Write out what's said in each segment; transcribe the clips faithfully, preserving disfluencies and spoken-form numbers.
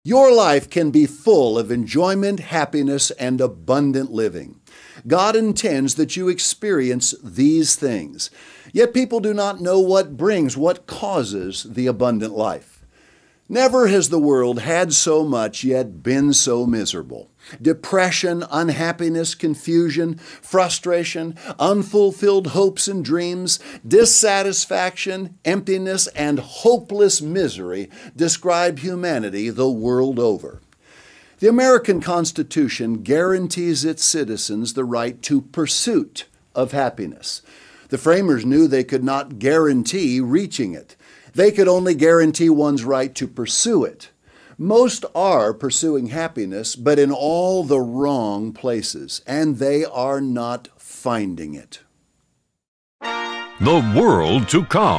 Your life can be full of enjoyment, happiness, and abundant living. God intends that you experience these things. Yet people do not know what brings, what causes the abundant life. Never has the world had so much yet been so miserable. Depression, unhappiness, confusion, frustration, unfulfilled hopes and dreams, dissatisfaction, emptiness, and hopeless misery describe humanity the world over. The American Constitution guarantees its citizens the right to pursuit of happiness. The framers knew they could not guarantee reaching it. They could only guarantee one's right to pursue it. Most are pursuing happiness, but in all the wrong places, and they are not finding it. The World to Come.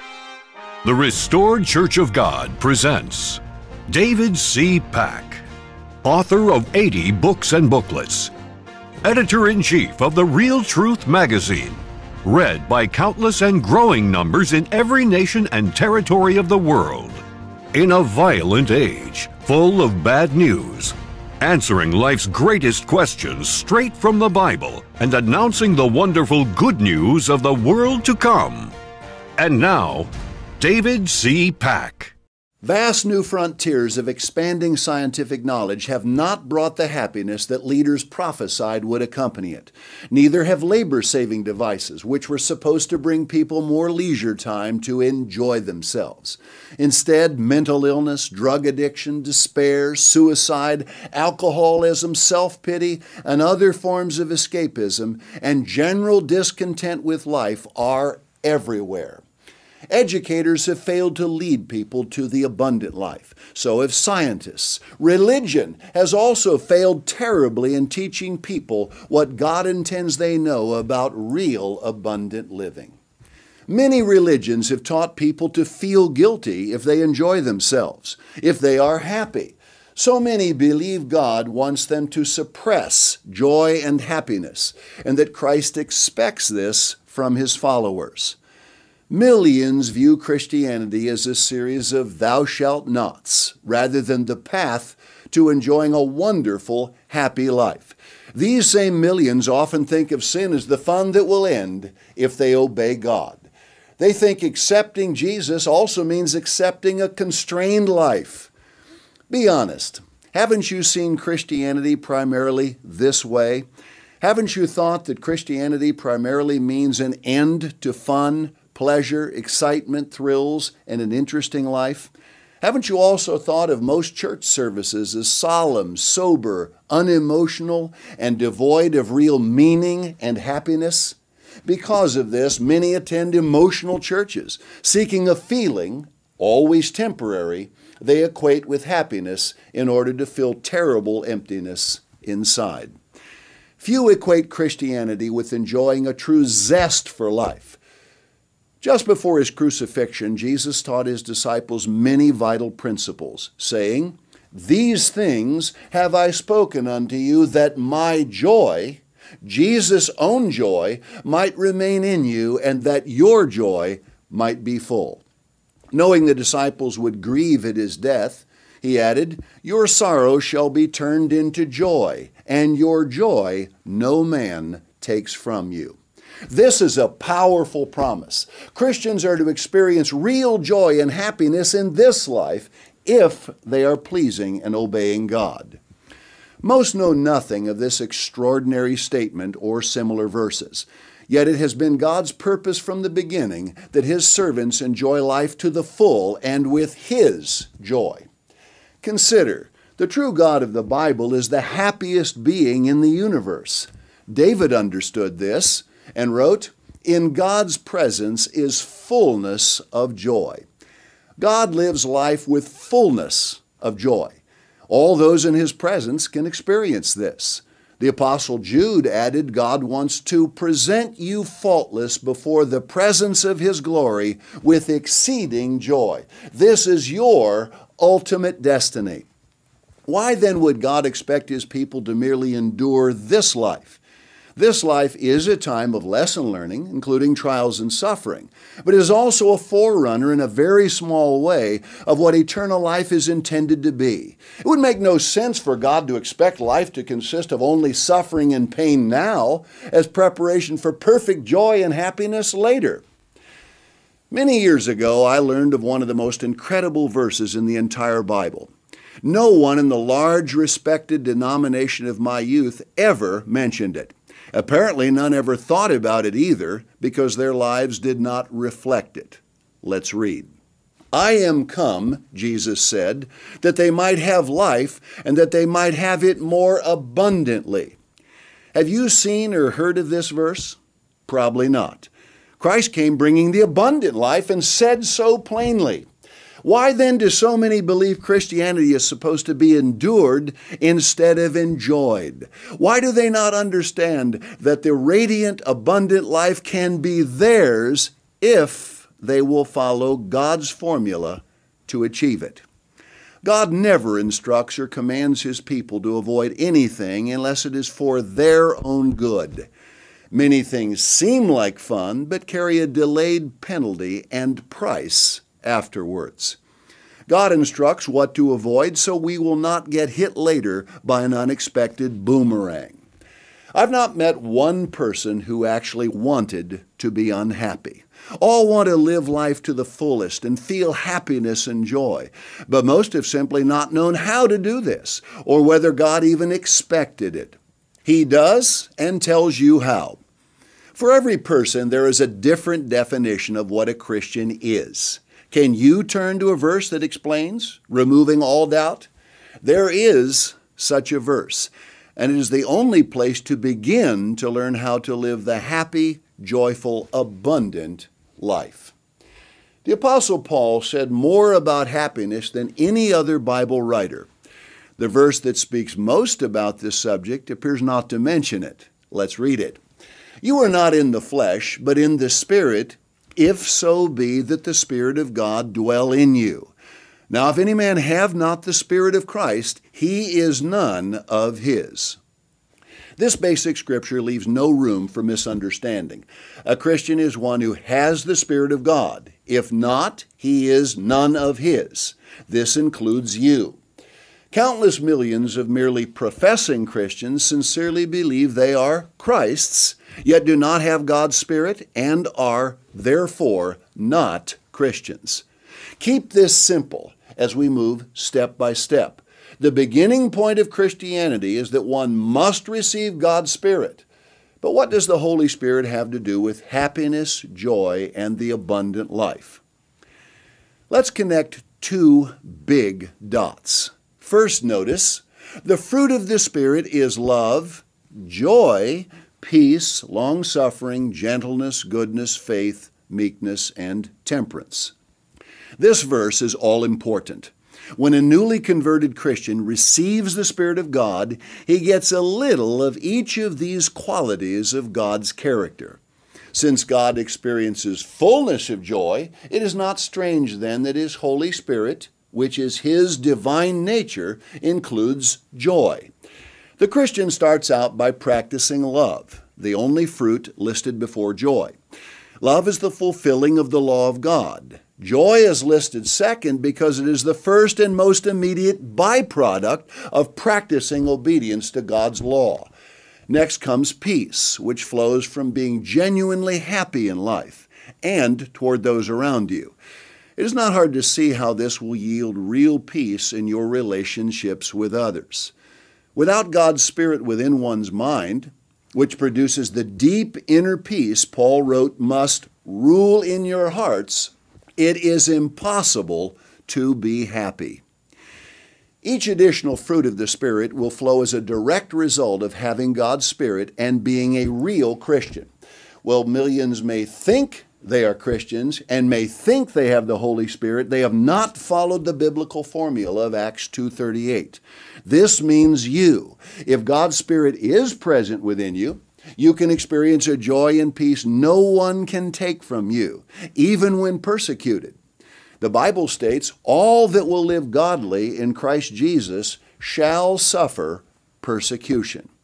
The Restored Church of God presents David C. Pack, author of eighty books and booklets, editor-in-chief of the Real Truth magazine, read by countless and growing numbers in every nation and territory of the world. In a violent age, full of bad news, answering life's greatest questions straight from the Bible and announcing the wonderful good news of the world to come. And now, David C. Pack. Vast new frontiers of expanding scientific knowledge have not brought the happiness that leaders prophesied would accompany it. Neither have labor-saving devices, which were supposed to bring people more leisure time to enjoy themselves. Instead, mental illness, drug addiction, despair, suicide, alcoholism, self-pity, and other forms of escapism, and general discontent with life are everywhere. Educators have failed to lead people to the abundant life. So have scientists. Religion has also failed terribly in teaching people what God intends they know about real abundant living. Many religions have taught people to feel guilty if they enjoy themselves, if they are happy. So many believe God wants them to suppress joy and happiness, and that Christ expects this from His followers. Millions view Christianity as a series of thou shalt nots, rather than the path to enjoying a wonderful, happy life. These same millions often think of sin as the fun that will end if they obey God. They think accepting Jesus also means accepting a constrained life. Be honest, haven't you seen Christianity primarily this way? Haven't you thought that Christianity primarily means an end to fun, pleasure, excitement, thrills, and an interesting life? Haven't you also thought of most church services as solemn, sober, unemotional, and devoid of real meaning and happiness? Because of this, many attend emotional churches, seeking a feeling, always temporary, they equate with happiness in order to fill terrible emptiness inside. Few equate Christianity with enjoying a true zest for life. Just before His crucifixion, Jesus taught His disciples many vital principles, saying, "These things have I spoken unto you, that my joy," Jesus' own joy, "might remain in you, and that your joy might be full." Knowing the disciples would grieve at His death, He added, "Your sorrow shall be turned into joy, and your joy no man takes from you." This is a powerful promise. Christians are to experience real joy and happiness in this life if they are pleasing and obeying God. Most know nothing of this extraordinary statement or similar verses. Yet it has been God's purpose from the beginning that His servants enjoy life to the full and with His joy. Consider, the true God of the Bible is the happiest being in the universe. David understood this and wrote, "In God's presence is fullness of joy." God lives life with fullness of joy. All those in His presence can experience this. The Apostle Jude added, God wants to present you faultless before the presence of His glory with exceeding joy. This is your ultimate destiny. Why then would God expect His people to merely endure this life? This life is a time of lesson learning, including trials and suffering, but it is also a forerunner in a very small way of what eternal life is intended to be. It would make no sense for God to expect life to consist of only suffering and pain now as preparation for perfect joy and happiness later. Many years ago, I learned of one of the most incredible verses in the entire Bible. No one in the large, respected denomination of my youth ever mentioned it. Apparently, none ever thought about it either, because their lives did not reflect it. Let's read. I am come, Jesus said, that they might have life, and that they might have it more abundantly. Have you seen or heard of this verse? Probably not. Christ came bringing the abundant life and said so plainly. Why then do so many believe Christianity is supposed to be endured instead of enjoyed? Why do they not understand that the radiant, abundant life can be theirs if they will follow God's formula to achieve it? God never instructs or commands His people to avoid anything unless it is for their own good. Many things seem like fun, but carry a delayed penalty and price afterwards. God instructs what to avoid so we will not get hit later by an unexpected boomerang. I've not met one person who actually wanted to be unhappy. All want to live life to the fullest and feel happiness and joy, but most have simply not known how to do this or whether God even expected it. He does and tells you how. For every person, there is a different definition of what a Christian is. Can you turn to a verse that explains, removing all doubt? There is such a verse, and it is the only place to begin to learn how to live the happy, joyful, abundant life. The Apostle Paul said more about happiness than any other Bible writer. The verse that speaks most about this subject appears not to mention it. Let's read it. You are not in the flesh, but in the Spirit, if so be that the Spirit of God dwell in you. Now, if any man have not the Spirit of Christ, he is none of his. This basic scripture leaves no room for misunderstanding. A Christian is one who has the Spirit of God. If not, he is none of his. This includes you. Countless millions of merely professing Christians sincerely believe they are Christ's, yet do not have God's Spirit and are, therefore, not Christians. Keep this simple as we move step by step. The beginning point of Christianity is that one must receive God's Spirit. But what does the Holy Spirit have to do with happiness, joy, and the abundant life? Let's connect two big dots. First, notice, the fruit of the Spirit is love, joy, peace, long-suffering, gentleness, goodness, faith, meekness, and temperance. This verse is all important. When a newly converted Christian receives the Spirit of God, he gets a little of each of these qualities of God's character. Since God experiences fullness of joy, it is not strange then that His Holy Spirit, which is His divine nature, includes joy. The Christian starts out by practicing love, the only fruit listed before joy. Love is the fulfilling of the law of God. Joy is listed second because it is the first and most immediate byproduct of practicing obedience to God's law. Next comes peace, which flows from being genuinely happy in life and toward those around you. It is not hard to see how this will yield real peace in your relationships with others. Without God's Spirit within one's mind, which produces the deep inner peace Paul wrote must rule in your hearts, it is impossible to be happy. Each additional fruit of the Spirit will flow as a direct result of having God's Spirit and being a real Christian. Well, millions may think they are Christians and may think they have the Holy Spirit. They have not followed the biblical formula of Acts two thirty-eight. This means you. If God's Spirit is present within you, you can experience a joy and peace no one can take from you, even when persecuted. The Bible states, all that will live godly in Christ Jesus shall suffer persecution.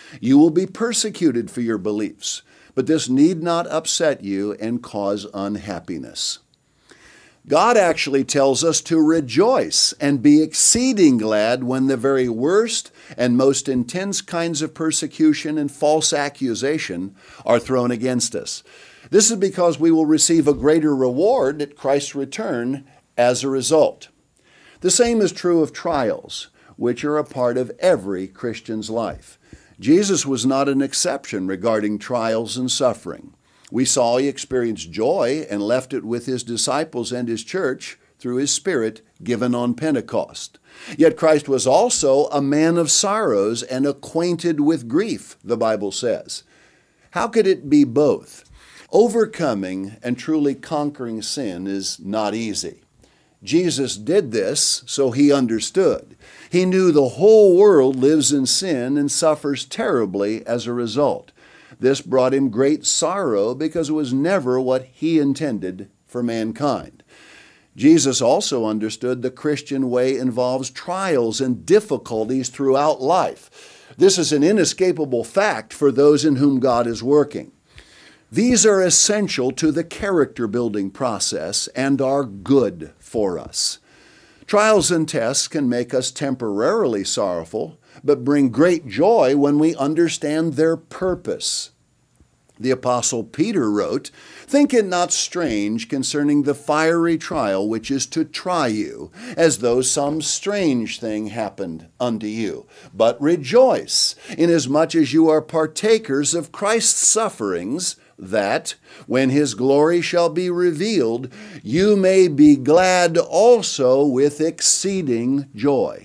You will be persecuted for your beliefs, but this need not upset you and cause unhappiness. God actually tells us to rejoice and be exceeding glad when the very worst and most intense kinds of persecution and false accusation are thrown against us. This is because we will receive a greater reward at Christ's return as a result. The same is true of trials, which are a part of every Christian's life. Jesus was not an exception regarding trials and suffering. We saw he experienced joy and left it with his disciples and his church through his Spirit given on Pentecost. Yet Christ was also a man of sorrows and acquainted with grief, the Bible says. How could it be both? Overcoming and truly conquering sin is not easy. Jesus did this, so he understood. He knew the whole world lives in sin and suffers terribly as a result. This brought him great sorrow because it was never what he intended for mankind. Jesus also understood the Christian way involves trials and difficulties throughout life. This is an inescapable fact for those in whom God is working. These are essential to the character-building process and are good for us. Trials and tests can make us temporarily sorrowful, but bring great joy when we understand their purpose. The Apostle Peter wrote, "Think it not strange concerning the fiery trial which is to try you, as though some strange thing happened unto you. But rejoice, inasmuch as you are partakers of Christ's sufferings, that, when his glory shall be revealed, you may be glad also with exceeding joy."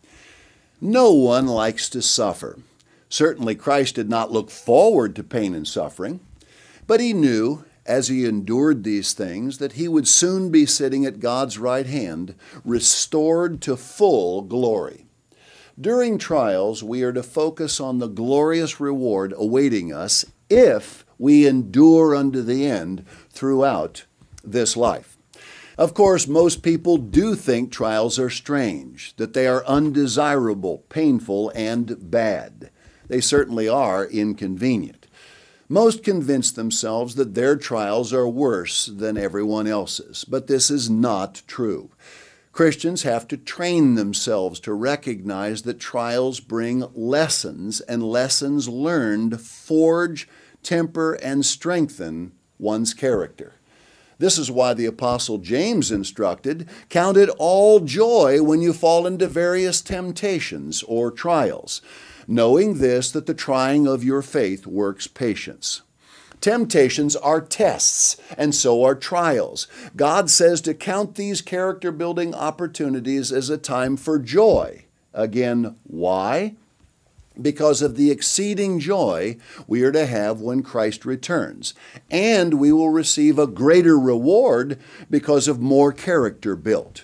No one likes to suffer. Certainly Christ did not look forward to pain and suffering, but he knew, as he endured these things, that he would soon be sitting at God's right hand, restored to full glory. During trials, we are to focus on the glorious reward awaiting us if we endure unto the end throughout this life. Of course, most people do think trials are strange, that they are undesirable, painful, and bad. They certainly are inconvenient. Most convince themselves that their trials are worse than everyone else's, but this is not true. Christians have to train themselves to recognize that trials bring lessons, and lessons learned forge, temper, and strengthen one's character. This is why the Apostle James instructed, "Count it all joy when you fall into various temptations or trials, knowing this, that the trying of your faith works patience." Temptations are tests, and so are trials. God says to count these character-building opportunities as a time for joy. Again, why? Because of the exceeding joy we are to have when Christ returns. And we will receive a greater reward because of more character built.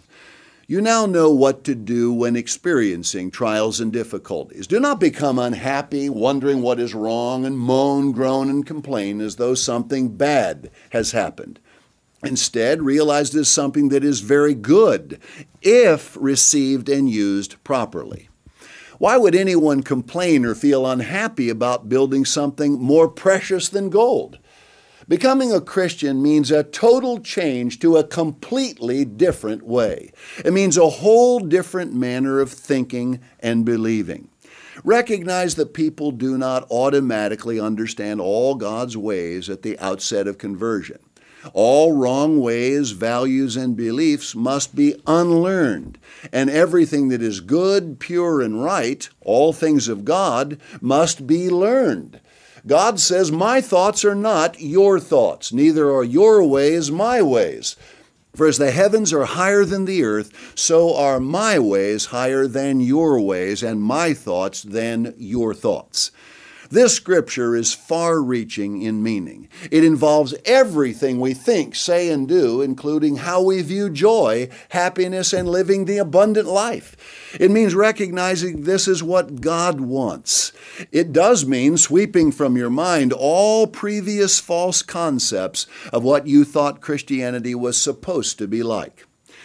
You now know what to do when experiencing trials and difficulties. Do not become unhappy, wondering what is wrong, and moan, groan, and complain as though something bad has happened. Instead, realize this is something that is very good if received and used properly. Why would anyone complain or feel unhappy about building something more precious than gold? Becoming a Christian means a total change to a completely different way. It means a whole different manner of thinking and believing. Recognize that people do not automatically understand all God's ways at the outset of conversion. All wrong ways, values, and beliefs must be unlearned, and everything that is good, pure, and right, all things of God, must be learned. God says, "My thoughts are not your thoughts, neither are your ways my ways. For as the heavens are higher than the earth, so are my ways higher than your ways, and my thoughts than your thoughts." This scripture is far-reaching in meaning. It involves everything we think, say, and do, including how we view joy, happiness, and living the abundant life. It means recognizing this is what God wants. It does mean sweeping from your mind all previous false concepts of what you thought Christianity was supposed to be like.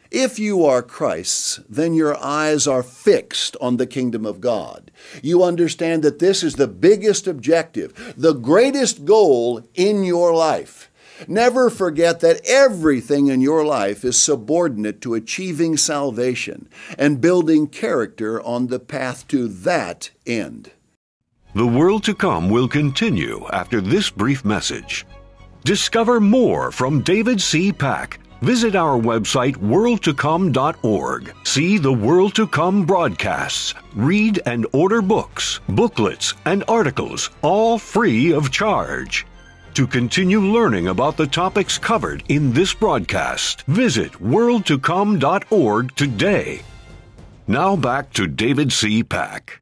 If you are Christ's, then your eyes are fixed on the kingdom of God. You understand that this is the biggest objective, the greatest goal in your life. Never forget that everything in your life is subordinate to achieving salvation and building character on the path to that end. The World to Come will continue after this brief message. Discover more from David C. Pack. Visit our website, world to come dot org. See the World to Come broadcasts. Read and order books, booklets, and articles, all free of charge. To continue learning about the topics covered in this broadcast, visit world to come dot org today. Now back to David C. Pack.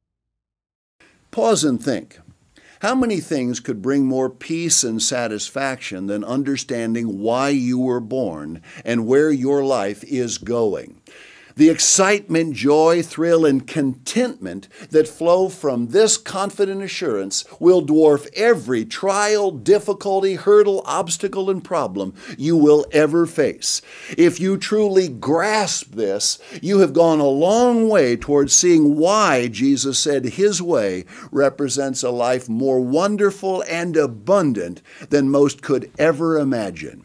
Pause and think. How many things could bring more peace and satisfaction than understanding why you were born and where your life is going? The excitement, joy, thrill, and contentment that flow from this confident assurance will dwarf every trial, difficulty, hurdle, obstacle, and problem you will ever face. If you truly grasp this, you have gone a long way towards seeing why Jesus said His way represents a life more wonderful and abundant than most could ever imagine.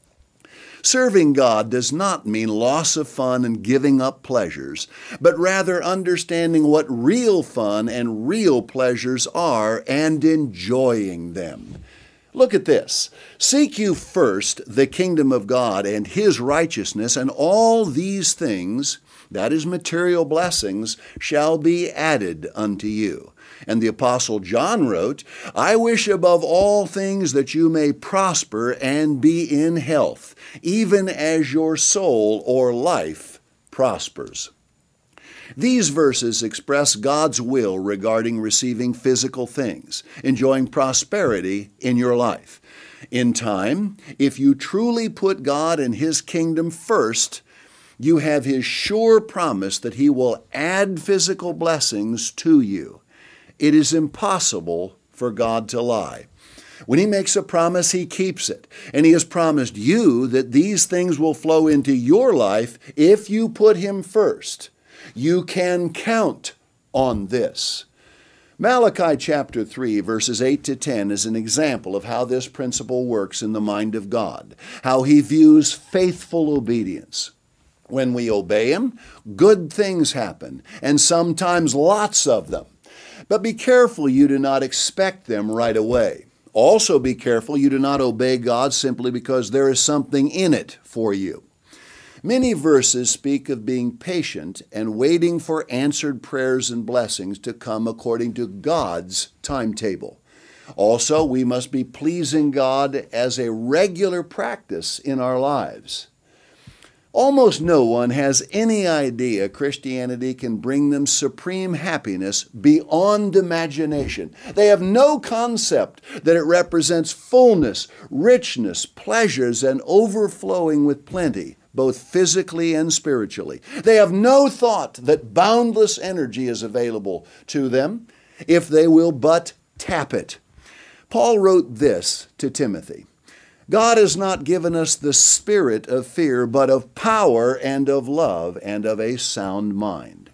Serving God does not mean loss of fun and giving up pleasures, but rather understanding what real fun and real pleasures are and enjoying them. Look at this. Seek you first the kingdom of God and His righteousness, and all these things, that is material blessings, shall be added unto you. And the Apostle John wrote, I wish above all things that you may prosper and be in health, even as your soul or life prospers. These verses express God's will regarding receiving physical things, enjoying prosperity in your life. In time, if you truly put God and His kingdom first, you have His sure promise that He will add physical blessings to you. It is impossible for God to lie. When He makes a promise, He keeps it. And He has promised you that these things will flow into your life if you put Him first. You can count on this. Malachi chapter three, verses eight to ten is an example of how this principle works in the mind of God, how He views faithful obedience. When we obey Him, good things happen, and sometimes lots of them. But be careful you do not expect them right away. Also be careful you do not obey God simply because there is something in it for you. Many verses speak of being patient and waiting for answered prayers and blessings to come according to God's timetable. Also, we must be pleasing God as a regular practice in our lives. Almost no one has any idea Christianity can bring them supreme happiness beyond imagination. They have no concept that it represents fullness, richness, pleasures, and overflowing with plenty, both physically and spiritually. They have no thought that boundless energy is available to them if they will but tap it. Paul wrote this to Timothy. God has not given us the spirit of fear, but of power and of love and of a sound mind.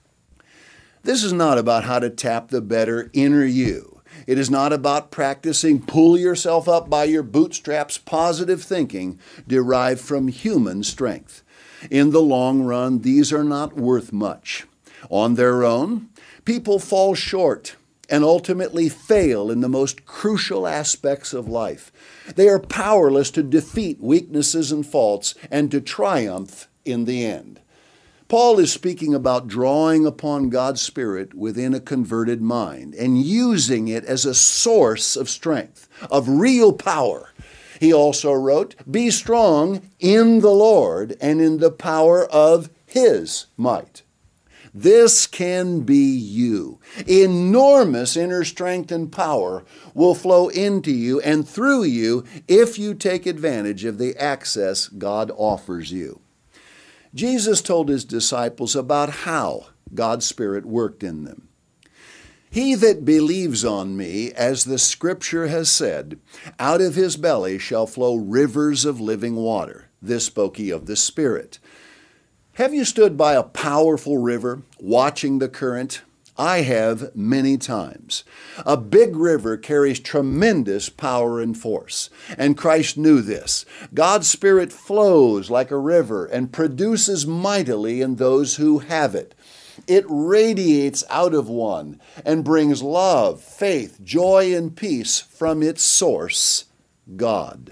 This is not about how to tap the better inner you. It is not about practicing pull yourself up by your bootstraps positive thinking derived from human strength. In the long run, these are not worth much. On their own, people fall short and ultimately fail in the most crucial aspects of life. They are powerless to defeat weaknesses and faults and to triumph in the end. Paul is speaking about drawing upon God's Spirit within a converted mind and using it as a source of strength, of real power. He also wrote, "Be strong in the Lord and in the power of His might." This can be you. Enormous inner strength and power will flow into you and through you if you take advantage of the access God offers you. Jesus told His disciples about how God's Spirit worked in them. "He that believes on me, as the Scripture has said, out of his belly shall flow rivers of living water." This spoke he of the Spirit. Have you stood by a powerful river, watching the current? I have many times. A big river carries tremendous power and force, and Christ knew this. God's Spirit flows like a river and produces mightily in those who have it. It radiates out of one and brings love, faith, joy, and peace from its source, God.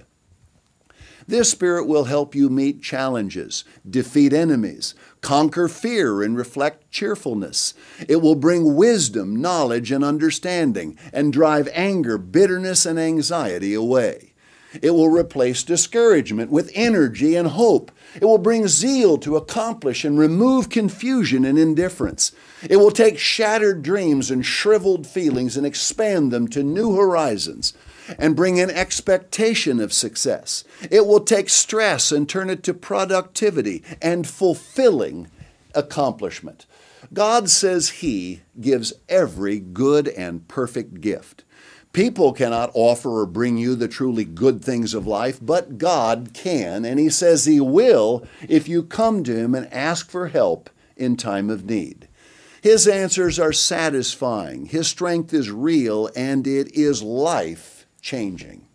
This Spirit will help you meet challenges, defeat enemies, conquer fear, and reflect cheerfulness. It will bring wisdom, knowledge, and understanding, and drive anger, bitterness, and anxiety away. It will replace discouragement with energy and hope. It will bring zeal to accomplish and remove confusion and indifference. It will take shattered dreams and shriveled feelings and expand them to new horizons and bring an expectation of success. It will take stress and turn it to productivity and fulfilling accomplishment. God says He gives every good and perfect gift. People cannot offer or bring you the truly good things of life, but God can, and He says He will if you come to Him and ask for help in time of need. His answers are satisfying, His strength is real, and it is life-changing.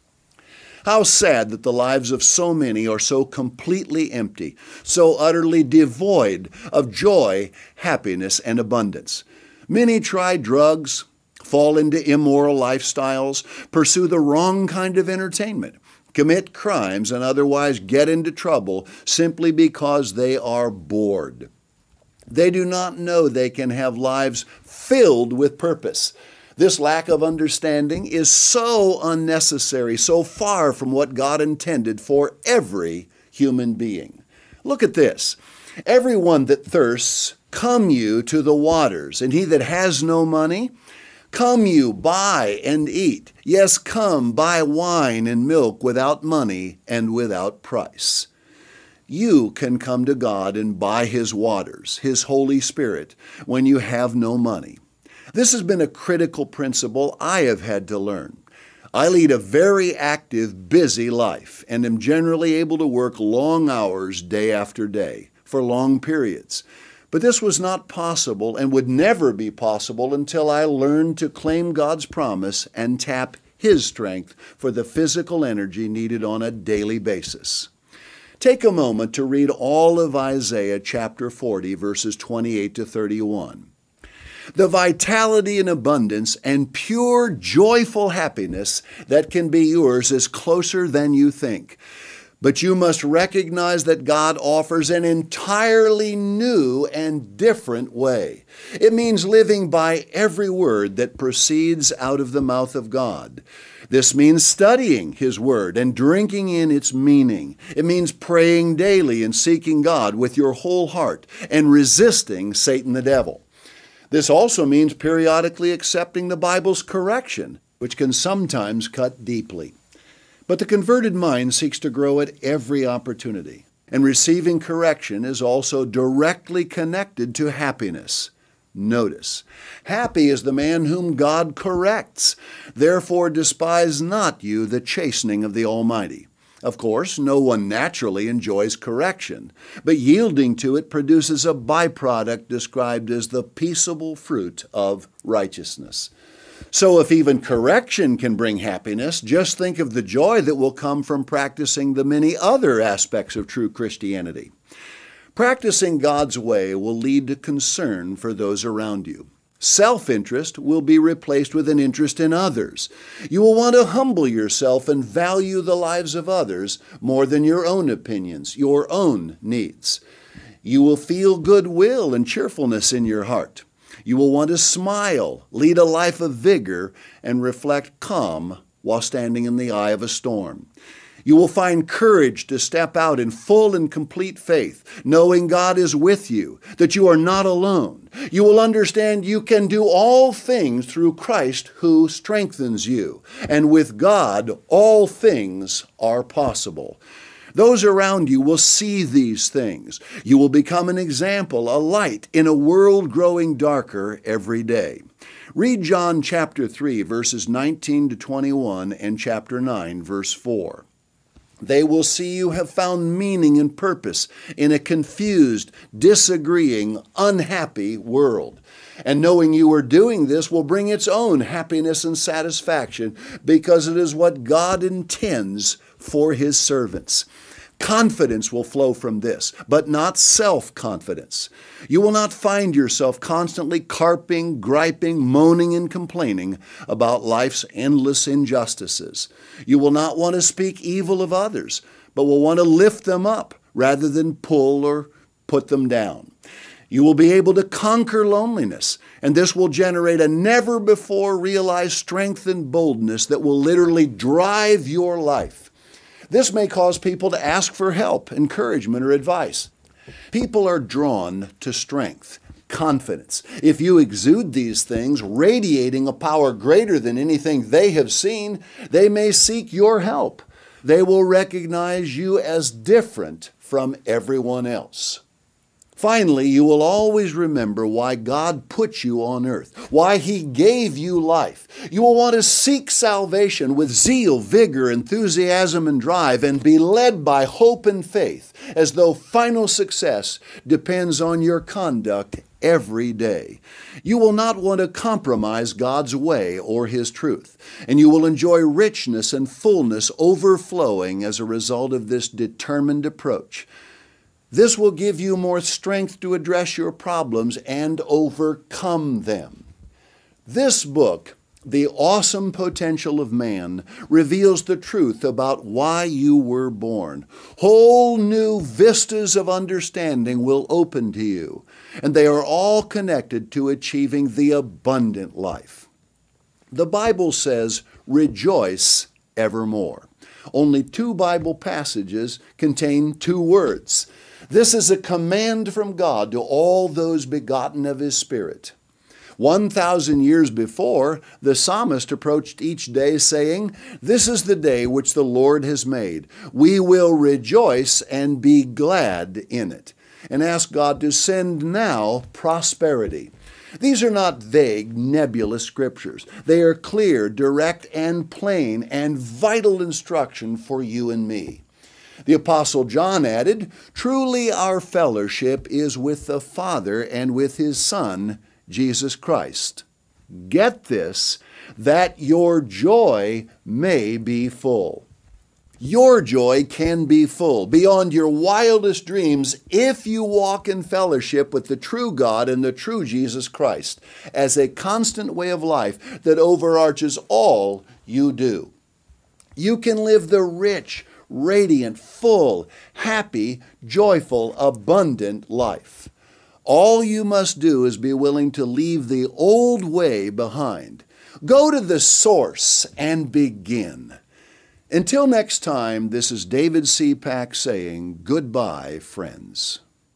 How sad that the lives of so many are so completely empty, so utterly devoid of joy, happiness, and abundance. Many try drugs, fall into immoral lifestyles, pursue the wrong kind of entertainment, commit crimes, and otherwise get into trouble simply because they are bored. They do not know they can have lives filled with purpose. This lack of understanding is so unnecessary, so far from what God intended for every human being. Look at this. Everyone that thirsts, come you to the waters, and he that has no money, come you, buy and eat. Yes, come, buy wine and milk without money and without price. You can come to God and buy His waters, His Holy Spirit, when you have no money. This has been a critical principle I have had to learn. I lead a very active, busy life and am generally able to work long hours day after day for long periods. But this was not possible and would never be possible until I learned to claim God's promise and tap His strength for the physical energy needed on a daily basis. Take a moment to read all of Isaiah chapter forty, verses twenty-eight to thirty-one. The vitality and abundance and pure, joyful happiness that can be yours is closer than you think. But you must recognize that God offers an entirely new and different way. It means living by every word that proceeds out of the mouth of God. This means studying His Word and drinking in its meaning. It means praying daily and seeking God with your whole heart and resisting Satan the devil. This also means periodically accepting the Bible's correction, which can sometimes cut deeply. But the converted mind seeks to grow at every opportunity, and receiving correction is also directly connected to happiness. Notice, happy is the man whom God corrects. Therefore despise not you the chastening of the Almighty. Of course, no one naturally enjoys correction, but yielding to it produces a byproduct described as the peaceable fruit of righteousness. So if even correction can bring happiness, just think of the joy that will come from practicing the many other aspects of true Christianity. Practicing God's way will lead to concern for those around you. Self-interest will be replaced with an interest in others. You will want to humble yourself and value the lives of others more than your own opinions, your own needs. You will feel goodwill and cheerfulness in your heart. You will want to smile, lead a life of vigor, and reflect calm while standing in the eye of a storm. You will find courage to step out in full and complete faith, knowing God is with you, that you are not alone. You will understand you can do all things through Christ who strengthens you, and with God all things are possible. Those around you will see these things. You will become an example, a light in a world growing darker every day. Read John chapter three, verses nineteen to twenty-one, and chapter nine, verse four. They will see you have found meaning and purpose in a confused, disagreeing, unhappy world. And knowing you are doing this will bring its own happiness and satisfaction because it is what God intends for His servants. Confidence will flow from this, but not self-confidence. You will not find yourself constantly carping, griping, moaning, and complaining about life's endless injustices. You will not want to speak evil of others, but will want to lift them up rather than pull or put them down. You will be able to conquer loneliness, and this will generate a never-before-realized strength and boldness that will literally drive your life. This may cause people to ask for help, encouragement, or advice. People are drawn to strength, confidence. If you exude these things, radiating a power greater than anything they have seen, they may seek your help. They will recognize you as different from everyone else. Finally, you will always remember why God put you on earth, why He gave you life. You will want to seek salvation with zeal, vigor, enthusiasm, and drive, and be led by hope and faith, as though final success depends on your conduct every day. You will not want to compromise God's way or His truth, and you will enjoy richness and fullness overflowing as a result of this determined approach. This will give you more strength to address your problems and overcome them. This book, The Awesome Potential of Man, reveals the truth about why you were born. Whole new vistas of understanding will open to you, and they are all connected to achieving the abundant life. The Bible says, "Rejoice evermore." Only two Bible passages contain two words. This is a command from God to all those begotten of His Spirit. One thousand years before, the psalmist approached each day saying, "This is the day which the Lord has made. We will rejoice and be glad in it," and ask God to send now prosperity. These are not vague, nebulous scriptures. They are clear, direct, and plain, and vital instruction for you and me. The Apostle John added, "Truly our fellowship is with the Father and with His Son, Jesus Christ." Get this, that your joy may be full. Your joy can be full, beyond your wildest dreams, if you walk in fellowship with the true God and the true Jesus Christ as a constant way of life that overarches all you do. You can live the rich, radiant, full, happy, joyful, abundant life. All you must do is be willing to leave the old way behind. Go to the source and begin. Until next time, this is David C. Pack saying goodbye, friends.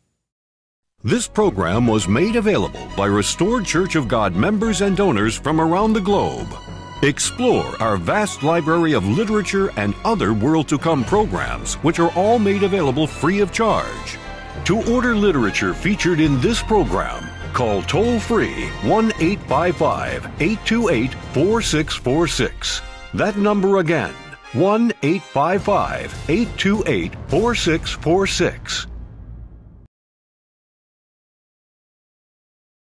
This program was made available by Restored Church of God members and donors from around the globe. Explore our vast library of literature and other world-to-come programs, which are all made available free of charge. To order literature featured in this program, call toll-free one eight five five, eight two eight, four six four six. That number again, one eight five five, eight two eight, four six four six.